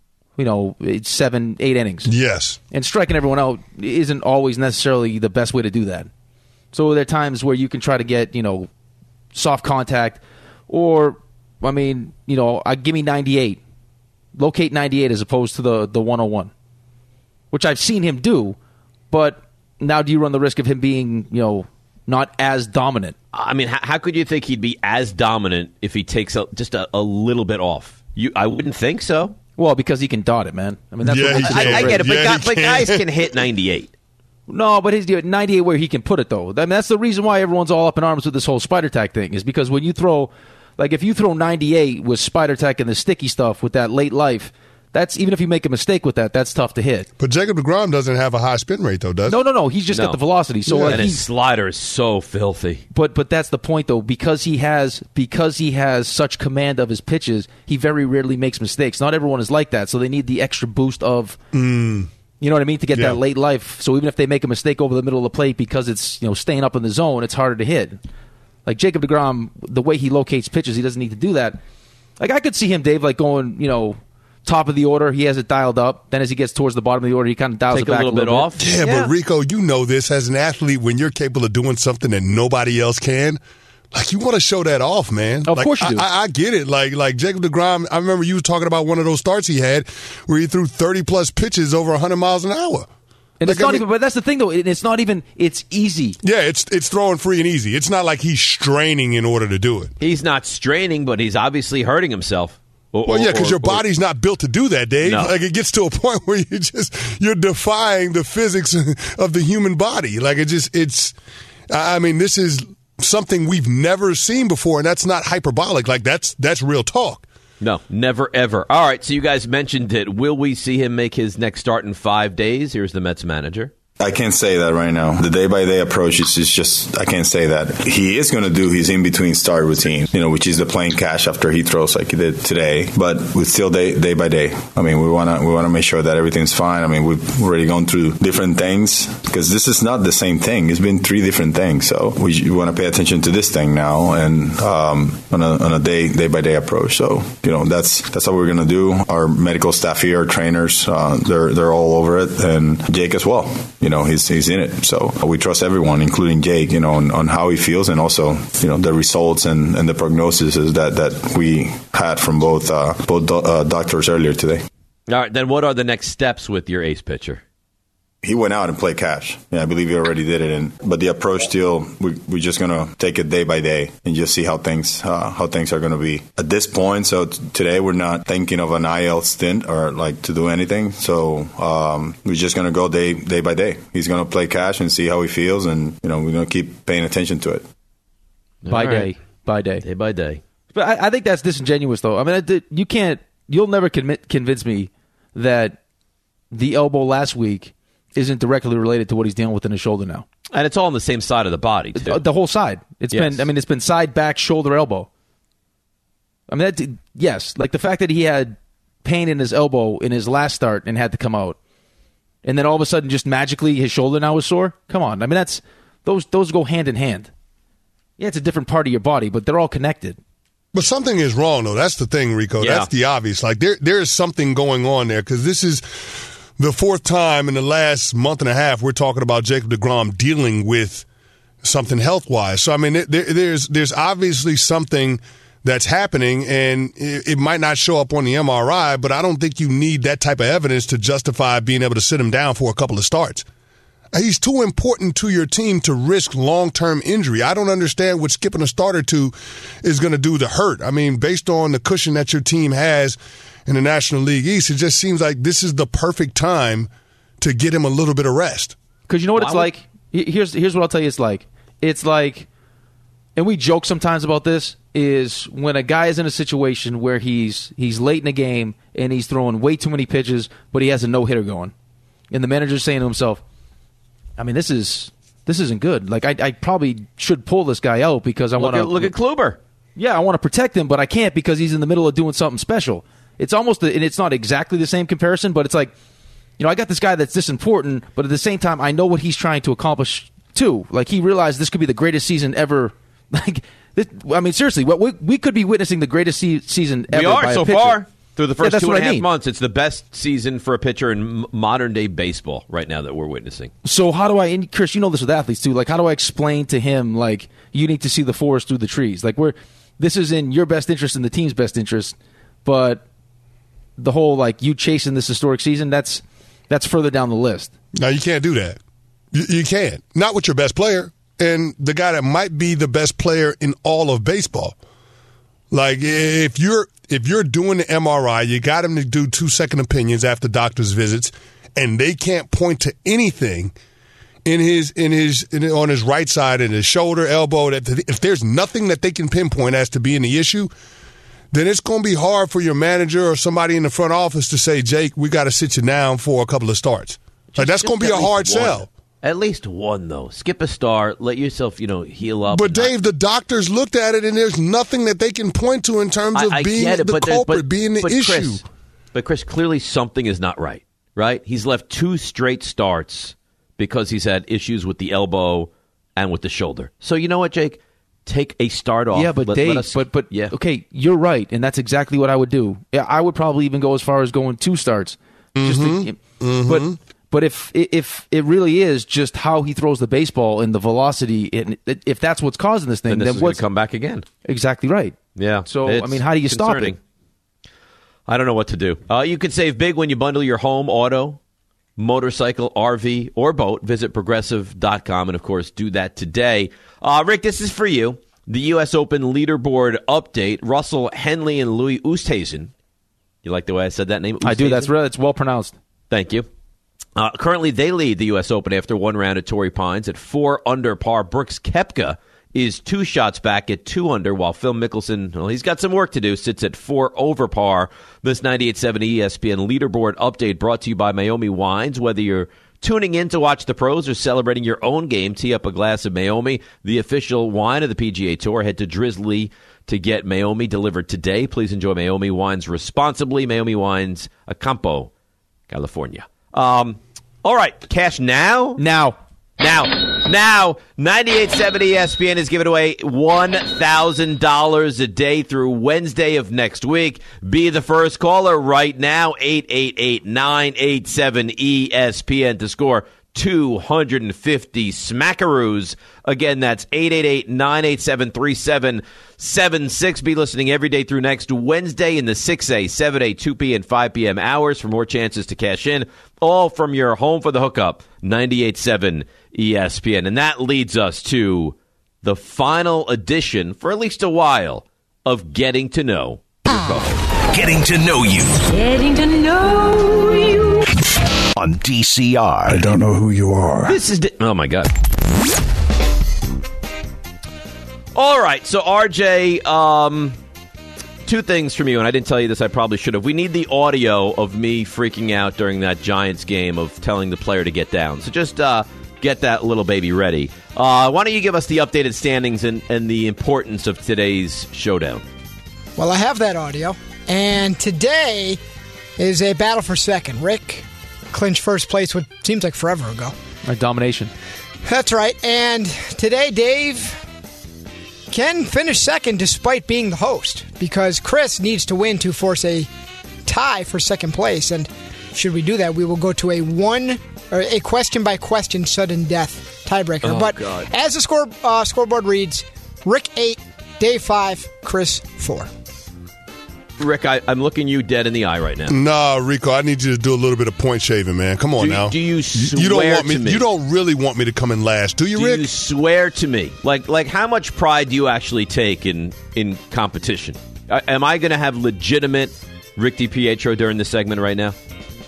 7-8 innings. Yes. And striking everyone out isn't always necessarily the best way to do that. So there are times where you can try to get, soft contact or, give me 98. Locate 98 as opposed to the 101, which I've seen him do. But now do you run the risk of him being, not as dominant? I mean, how could you think he'd be as dominant if he takes just a little bit off? I wouldn't think so. Well, because he can dot it, man. That's what makes it I get it, but guys can hit 98. No, but he's 98 where he can put it, though. That's the reason why everyone's all up in arms with this whole spider tack thing, is because when you throw, if you throw 98 with spider tack and the sticky stuff with that late life, that's, even if you make a mistake with that, that's tough to hit. But Jacob deGrom doesn't have a high spin rate, though, does he? No. He's just got the velocity. So and his slider is so filthy. But that's the point, though. Because he has such command of his pitches, he very rarely makes mistakes. Not everyone is like that, so they need the extra boost of, you know what I mean, to get that late life. So even if they make a mistake over the middle of the plate because it's staying up in the zone, it's harder to hit. Like Jacob deGrom, the way he locates pitches, he doesn't need to do that. Like I could see him, Dave, going, top of the order, he has it dialed up. Then as he gets towards the bottom of the order, he kind of dials it back a little bit off. Yeah, but Rico, you know this as an athlete, when you're capable of doing something that nobody else can, like you want to show that off, man. Of course you do. I get it. Like Jacob deGrom, I remember you were talking about one of those starts he had where he threw 30-plus pitches over 100 miles an hour. And it's not even, but that's the thing, though. It's not even, it's easy. Yeah, it's throwing free and easy. It's not like he's straining in order to do it. He's not straining, but he's obviously hurting himself. Because your body's not built to do that, Dave. No. Like it gets to a point where you're defying the physics of the human body. Like this is something we've never seen before, and that's not hyperbolic. Like that's real talk. No, never, ever. All right, so you guys mentioned it. Will we see him make his next start in 5 days? Here's the Mets manager. I can't say that right now. The day-by-day approach is just, I can't say that. He is going to do his in-between start routine, which is the playing cash after he throws like he did today, but with still day by day. I mean, we want to make sure that everything's fine. I mean, we've already gone through different things because this is not the same thing. It's been 3 different things. So we want to pay attention to this thing now and on a day-by-day approach. So, that's how we're going to do. Our medical staff here, our trainers, they're all over it, and Jake as well. He's in it. So we trust everyone, including Jake, on how he feels, and also, the results and the prognosis that we had from both doctors earlier today. All right, then what are the next steps with your ace pitcher? He went out and played cash. Yeah, I believe he already did it. But the approach still, we're just going to take it day by day and just see how things are going to be at this point. So today we're not thinking of an IL stint or like to do anything. So we're just going to go day by day. He's going to play cash and see how he feels, and we're going to keep paying attention to it. Day by day. Day by day. But I think that's disingenuous, though. I mean, you'll never convince me that the elbow last week isn't directly related to what he's dealing with in his shoulder now. And it's all on the same side of the body, too. The whole side. It's been side, back, shoulder, elbow. I mean, yes, like the fact that he had pain in his elbow in his last start and had to come out, and then all of a sudden just magically his shoulder now is sore? Come on. I mean, those go hand in hand. Yeah, it's a different part of your body, but they're all connected. But something is wrong, though. That's the thing, Rico. Yeah. That's the obvious. Like, there is something going on there, because this is the 4th time in the last month and a half we're talking about Jacob deGrom dealing with something health-wise. So, I mean, there's obviously something that's happening, and it might not show up on the MRI, but I don't think you need that type of evidence to justify being able to sit him down for a couple of starts. He's too important to your team to risk long-term injury. I don't understand what skipping a start or two is going to do to hurt. I mean, based on the cushion that your team has in the National League East, it just seems like this is the perfect time to get him a little bit of rest. Because you know what it's like? Here's what I'll tell you it's like. It's like, and we joke sometimes about this, is when a guy is in a situation where he's late in the game and he's throwing way too many pitches, but he has a no-hitter going. And the manager's saying to himself, I mean, this isn't good. Like, I probably should pull this guy out because I want to look at Kluber. Yeah, I want to protect him, but I can't because he's in the middle of doing something special. It's almost, and it's not exactly the same comparison, but it's like, I got this guy that's this important, but at the same time, I know what he's trying to accomplish too. Like, he realized this could be the greatest season ever. Like, I mean, seriously, we could be witnessing the greatest season ever. We are by so a pitcher. far. Through the first 2.5 I months, it's the best season for a pitcher in modern-day baseball right now that we're witnessing. So how do I, and Chris, you know this with athletes too, like how do I explain to him, like, you need to see the forest through the trees? Like, this is in your best interest and the team's best interest, but the whole, like, you chasing this historic season, that's further down the list. No, you can't do that. You can't. Not with your best player and the guy that might be the best player in all of baseball. Like, if you're doing the MRI, you got him to do 2-second opinions after doctor's visits, and they can't point to anything on his right side, in his shoulder, elbow. If there's nothing that they can pinpoint as to being the issue, then it's going to be hard for your manager or somebody in the front office to say, Jake, we got to sit you down for a couple of starts. Like, that's going to be a hard sell. At least one, though. Skip a start. Let yourself, heal up. But, Dave, the doctors looked at it, and there's nothing that they can point to in terms of being the culprit, being the issue. But, Chris, clearly something is not right, right? He's left 2 straight starts because he's had issues with the elbow and with the shoulder. So, you know what, Jake? Take a start off. Yeah, but Dave, yeah. Okay, you're right, and that's exactly what I would do. Yeah, I would probably even go as far as going 2 starts. But if it really is just how he throws the baseball and the velocity, and if that's what's causing this thing, then this is come back again. Exactly right. Yeah. So, I mean, how do you stop it? I don't know what to do. You can save big when you bundle your home, auto, motorcycle, RV, or boat. Visit Progressive.com and, of course, do that today. Rick, this is for you. The U.S. Open leaderboard update. Russell Henley and Louis Oosthuizen. You like the way I said that name? I do. That's well pronounced. Thank you. Currently, they lead the U.S. Open after 1 round at Torrey Pines at 4 under par. Brooks Koepka is 2 shots back at 2 under, while Phil Mickelson, well, he's got some work to do, sits at 4 over par. This 98.7 ESPN leaderboard update brought to you by Naomi Wines. Whether you're tuning in to watch the pros or celebrating your own game, tee up a glass of Meiomi, the official wine of the PGA Tour. Head to Drizzly to get Meiomi delivered today. Please enjoy Meiomi wines responsibly. Meiomi Wines, Acampo, California. All right, cash now? Now. 98.7 ESPN is giving away $1,000 a day through Wednesday of next week. Be the first caller right now, 888-987-ESPN to score 250 smackaroos. Again, that's 888-987-3776. Be listening every day through next Wednesday in the 6A, 7A, 2P, and 5 p.m. hours for more chances to cash in. All from your home for the hookup, 98.7 ESPN. And that leads us to the final edition, for at least a while, of Getting to Know Your Co-host. Getting to know you. Getting to know you. On DCR. I don't know who you are. This is... oh, my God. All right, so RJ, two things from you, and I didn't tell you this, I probably should have. We need the audio of me freaking out during that Giants game of telling the player to get down. So just get that little baby ready. Why don't you give us the updated standings and the importance of today's showdown? Well, I have that audio, and today is a battle for second. Rick clinched first place, what seems like forever ago. My domination. That's right, and today Dave can finish second despite being the host, because Chris needs to win to force a tie for second place, and should we do that, we will go to a question-by-question sudden death tiebreaker. Oh, but God. as the scoreboard reads, Rick 8, Dave 5, Chris 4. Rick, I'm looking you dead in the eye right now. Nah, Rico, I need you to do a little bit of point shaving, man. Come on now. Do you swear you don't want me, to me? You don't really want me to come in last, do you, Rick? Do you swear to me? Like how much pride do you actually take in competition? Am I going to have legitimate Rick DiPietro during this segment right now?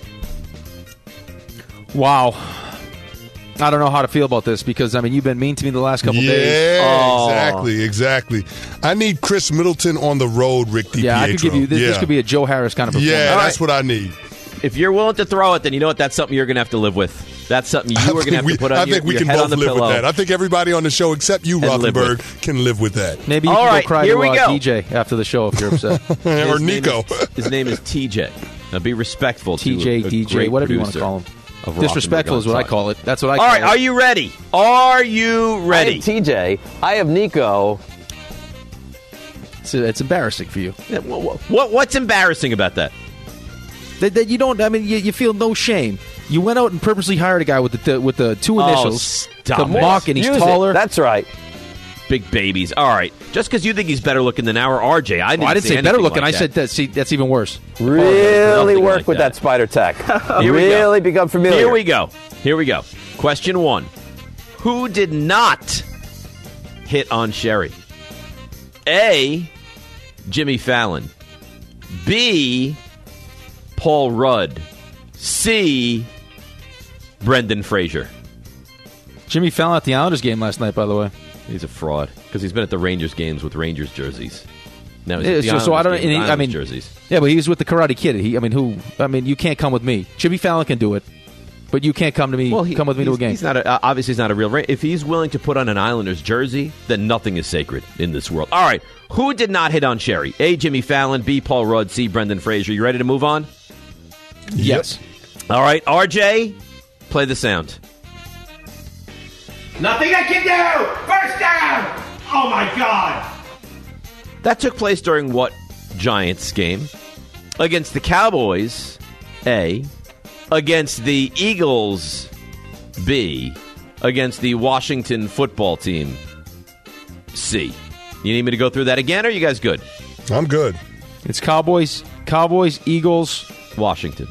Wow. I don't know how to feel about this because, I mean, you've been mean to me the last couple days. Yeah, exactly. I need Chris Middleton on the road, Rick DiPietro. Yeah, I could give you this. This could be a Joe Harris kind of performance. Yeah, that's what I need. If you're willing to throw it, then you know what? That's something you're going to have to live with. That's something you are going to have to put on your head on the pillow. I think we can both live with that. I think everybody on the show except you, Rothenberg, can live with that. Maybe you can go cry to DJ after the show if you're upset. Or Nico. His name is TJ. Now be respectful TJ, to a DJ, great whatever you want to call him. Disrespectful is what I call it. That's what I call it. All right, are you ready? Are you ready? I have TJ. I have Nico. It's embarrassing for you. Yeah, what's embarrassing about that? That you don't. I mean, you feel no shame. You went out and purposely hired a guy with the two initials to mock, and he's taller. That's right. Big babies. All right. Just because you think he's better looking than our RJ, I didn't say better looking. I said that. See, that's even worse. Really work with that spider tech. Really become familiar. Here we go. Question 1. Who did not hit on Sherry? A, Jimmy Fallon. B, Paul Rudd. C, Brendan Fraser. Jimmy Fallon at the Islanders game last night, by the way. He's a fraud because he's been at the Rangers games with Rangers jerseys. Now he's at the Islanders jerseys. Yeah, but he was with the Karate Kid. You can't come with me. Jimmy Fallon can do it, but you can't come to me. Come with me to a game. He's not obviously he's not a real. If he's willing to put on an Islanders jersey, then nothing is sacred in this world. All right, who did not hit on Sherry? A, Jimmy Fallon. B, Paul Rudd. C, Brendan Fraser. You ready to move on? Yes. All right, RJ, play the sound. Nothing I can do! First down! Oh, my God! That took place during what Giants game? Against the Cowboys, A. Against the Eagles, B. Against the Washington football team, C. You need me to go through that again, or are you guys good? I'm good. It's Cowboys, Eagles, Washington.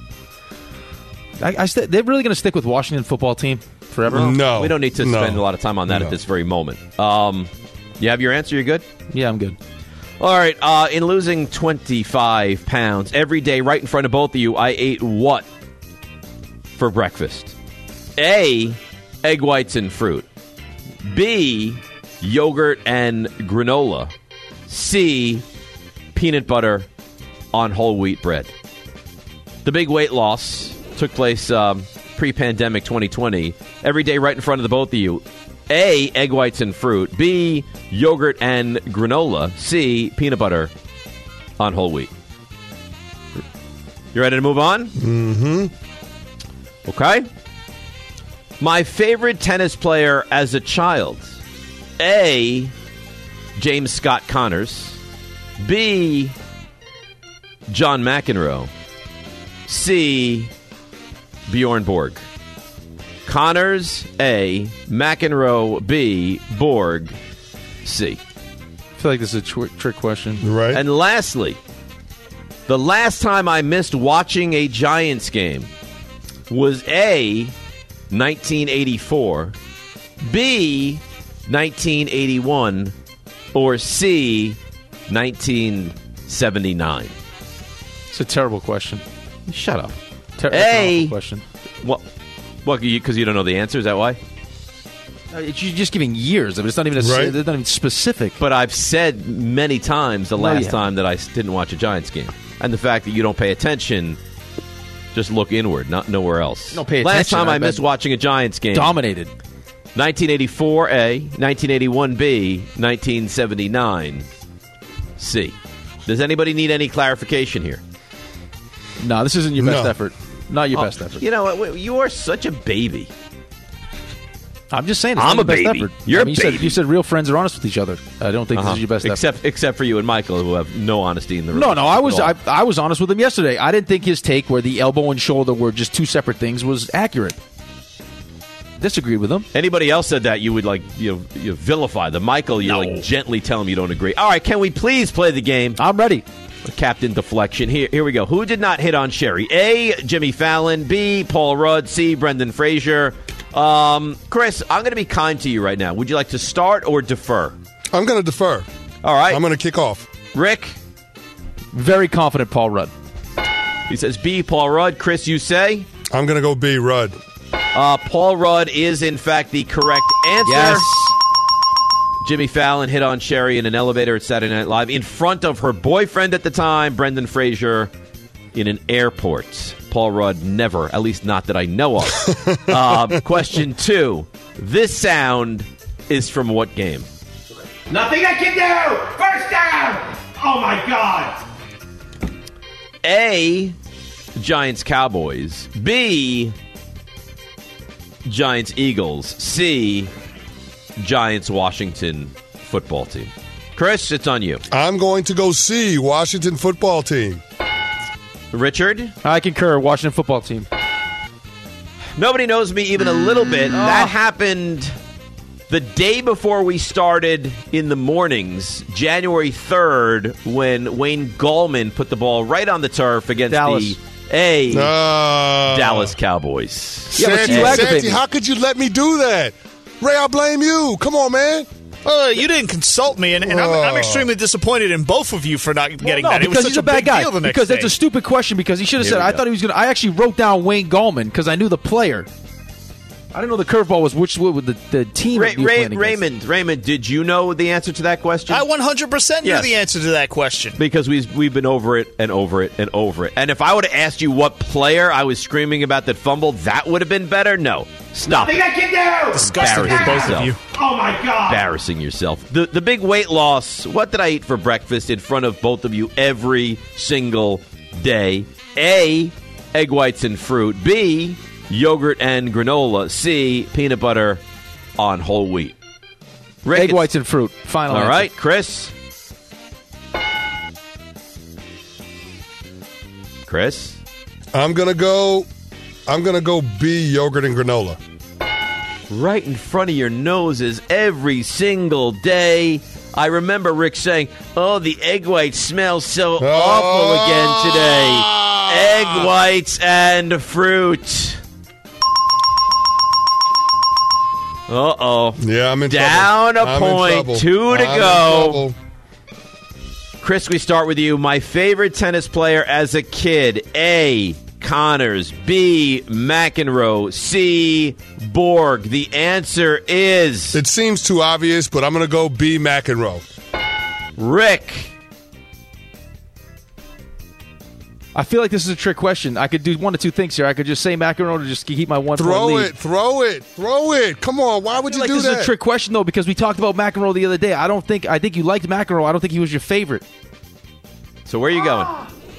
They're really going to stick with Washington football team forever? No. We don't need to spend a lot of time on that at this very moment. You have your answer? You're good? Yeah, I'm good. All right. In losing 25 pounds every day right in front of both of you, I ate what for breakfast? A, egg whites and fruit. B, yogurt and granola. C, peanut butter on whole wheat bread. The big weight loss took place pre-pandemic 2020, every day right in front of the both of you. A, egg whites and fruit. B, yogurt and granola. C, peanut butter on whole wheat. You ready to move on? Mm-hmm. Okay. My favorite tennis player as a child. A, James Scott Connors. B, John McEnroe. C, Bjorn Borg. Connors, A. McEnroe, B. Borg, C. I feel like this is a trick question. Right. And lastly, the last time I missed watching a Giants game was A, 1984, B, 1981, or C, 1979. It's a terrible question. Shut up. Terrible question. What? Because you don't know the answer? Is that why? You're just giving years. I mean, it's not even it's not even specific. But I've said many times the last time that I didn't watch a Giants game. And the fact that you don't pay attention, just look inward, not nowhere else. Don't pay Last attention. time I missed watching a Giants game. Dominated. 1984 A, 1981 B, 1979 C. Does anybody need any clarification here? No, this isn't your best effort. Not your best effort. You know what? You are such a baby. I'm just saying. It's I'm not a your best baby. effort. You're I a mean, baby. You said real friends are honest with each other. I don't think this is your best effort. Except for you and Michael, who have no honesty in the relationship. No, I was honest with him yesterday. I didn't think his take where the elbow and shoulder were just two separate things was accurate. Disagreed with him. Anybody else said that, you would you vilify them. Michael, you gently tell him you don't agree. All right, can we please play the game? I'm ready. Captain Deflection. Here we go. Who did not hit on Sherry? A, Jimmy Fallon. B, Paul Rudd. C, Brendan Fraser. Chris, I'm going to be kind to you right now. Would you like to start or defer? I'm going to defer. All right. I'm going to kick off. Rick? Very confident Paul Rudd. He says B, Paul Rudd. Chris, you say? I'm going to go B, Rudd. Paul Rudd is, in fact, the correct answer. Yes. Jimmy Fallon hit on Sherry in an elevator at Saturday Night Live in front of her boyfriend at the time, Brendan Fraser, in an airport. Paul Rudd never, at least not that I know of. Question 2. This sound is from what game? Nothing I can do! First down! Oh, my God! A, Giants Cowboys. B, Giants Eagles. C, Giants Washington football team. Chris, it's on you. I'm going to go C, Washington football team. Richard? I concur. Washington football team. Nobody knows me even a little bit. That happened the day before we started in the mornings, January 3rd, when Wayne Gallman put the ball right on the turf against Dallas. the Dallas Cowboys. Sandy, how could you let me do that? Ray, I blame you. Come on, man. You didn't consult me, and I'm extremely disappointed in both of you for not getting that. It was because such he's a bad big guy. deal the next Because day. that's a stupid question. Because he should have Here said, we I go. thought he was going to. I actually wrote down Wayne Gallman because I knew the player. I didn't know the curveball was which with the team. that you were playing against. Raymond, did you know the answer to that question? I 100% knew Yes. the answer to that question. Because we've been over it and over it and over it. And if I would have asked you what player I was screaming about that fumbled, that would have been better? No. Stop Nothing it. I can do! Disgusting Embarrassing for both of yourself. you. Oh, my God! Embarrassing yourself. The big weight loss, what did I eat for breakfast in front of both of you every single day? A, egg whites and fruit. B, yogurt and granola. C, peanut butter on whole wheat. Rick, Egg whites and fruit. Final All answer. right, Chris? Chris? I'm gonna go B, yogurt and granola. Right in front of your noses every single day. I remember Rick saying, "Oh, the egg whites smell so awful again today." Egg whites and fruit. Uh-oh. Yeah, I'm in Down trouble. a I'm in point. trouble. 2 to I'm in go. trouble. Chris, we start with you. My favorite tennis player as a kid. A, Connors. B, McEnroe. C, Borg. The answer is... It seems too obvious, but I'm going to go B, McEnroe. Rick. I feel like this is a trick question. I could do one of two things here. I could just say McEnroe to just keep my 1-point lead. Throw it. Come on, why would you do that? This is a trick question, though, because we talked about McEnroe the other day. I think you liked McEnroe. I don't think he was your favorite. So where are you going?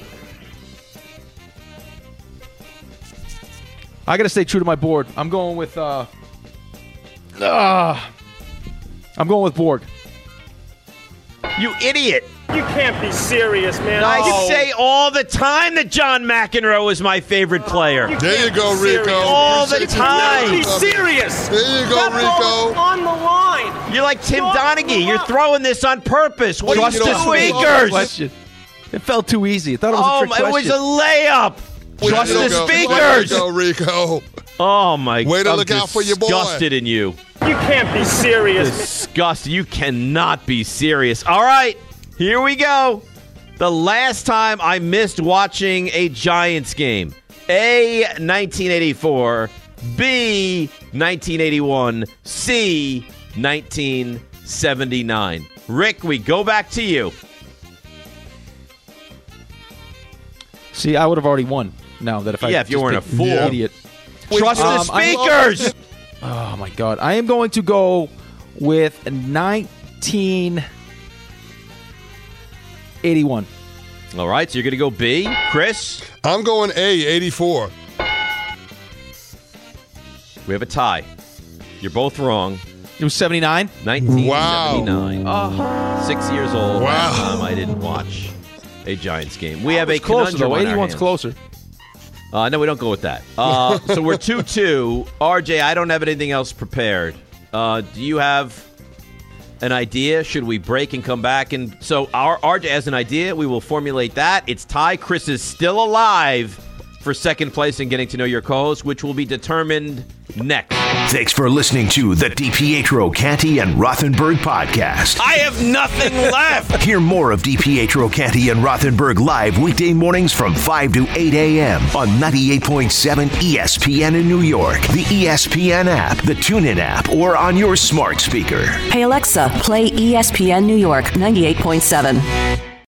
I got to stay true to my board. I'm going with Borg. You idiot. You can't be serious, man. I say all the time that John McEnroe is my favorite player. There you go, Rico. All the time. Be serious. There you go, Rico. On the line. You're like Tim Donaghy. You're throwing this on purpose. What are you doing? Question. It felt too easy. I thought it was a trick question. It was a layup. Trust the speakers. There you go, Rico. Oh, my God. Way to look out for your boy. Disgusted in you. You can't be serious. Disgusted. You cannot be serious. All right. Here we go. The last time I missed watching a Giants game. A, 1984. B, 1981. C, 1979. Rick, we go back to you. See, I would have already won now that if you weren't a fool. Idiot. Trust the speakers. Oh, my God. I am going to go with 1981. All right, so you're going to go B. Chris? I'm going A, 84. We have a tie. You're both wrong. It was 79? 1979. Wow. 6 years old. Wow. Last time I didn't watch a Giants game. We have a closer, conundrum though. on our 81's hands. closer. No, we don't go with that. So we're 2-2. RJ, I don't have anything else prepared. Do you have an idea? Should we break and come back? And so our RJ has an idea. We will formulate that. It's tie. Chris is still alive for second place in getting to know your co-host, which will be determined next. Thanks for listening to the DiPietro, Canty, and Rothenberg podcast. I have nothing left. Hear more of DiPietro, Canty, and Rothenberg live weekday mornings from 5 to 8 a.m. on 98.7 ESPN in New York, the ESPN app, the TuneIn app, or on your smart speaker. Hey, Alexa, play ESPN New York 98.7.